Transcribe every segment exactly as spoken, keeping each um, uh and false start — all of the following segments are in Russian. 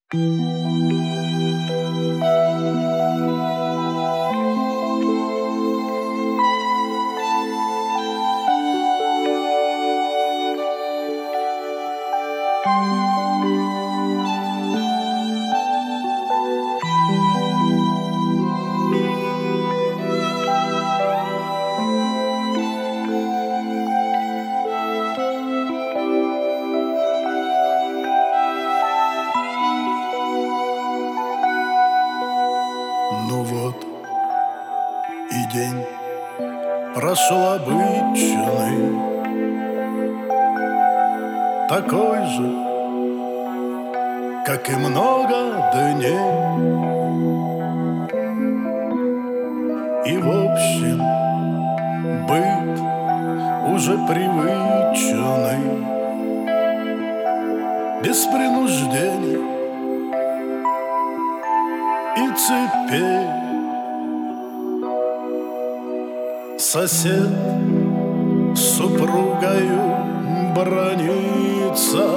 Ну вот и день прошел обычный, такой же, как и много дней. И в общем быт уже привычный, без принуждений и цепей. Сосед с супругою бранится,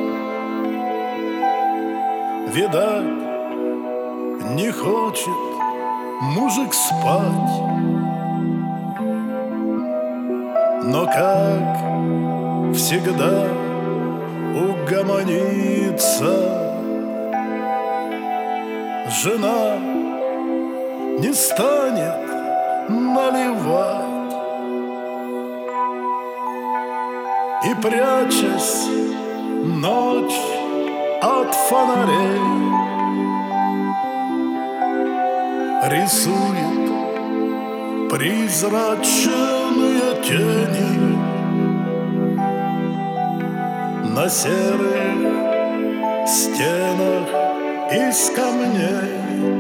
видать, не хочет мужик спать. Но, как всегда, угомонится жена, не станет наливать. И, прячась ночь от фонарей, рисует призрачные тени на серых стенах из камней.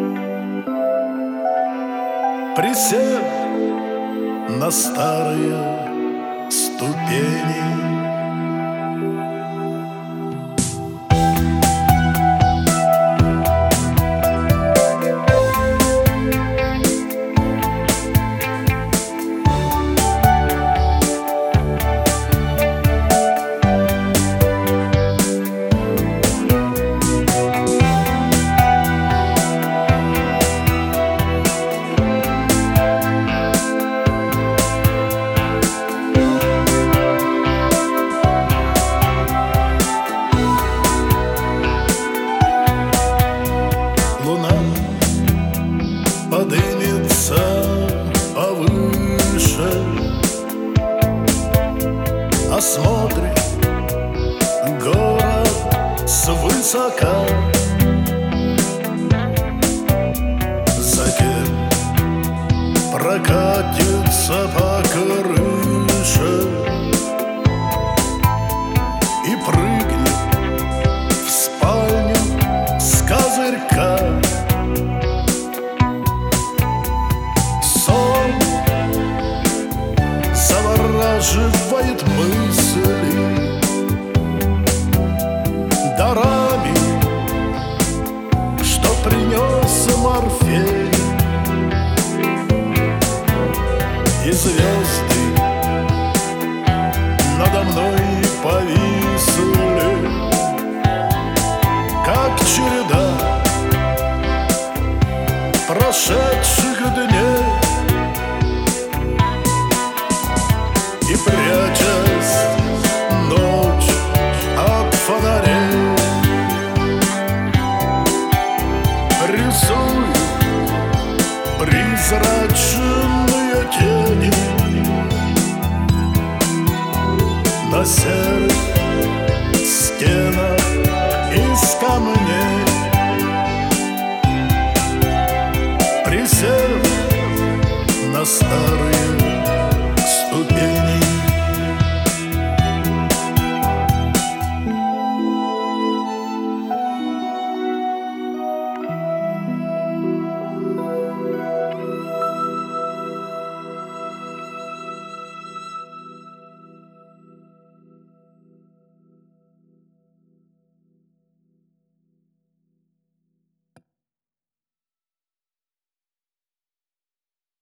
Присев на старые ступени, подымется повыше, осмотрит город свысока. Затем прокатится по крыше и прыгнет в спальню с козырька. Завораживает мысли дарами, что принес Морфей. И звезды надо мной повисли, как череда прошедших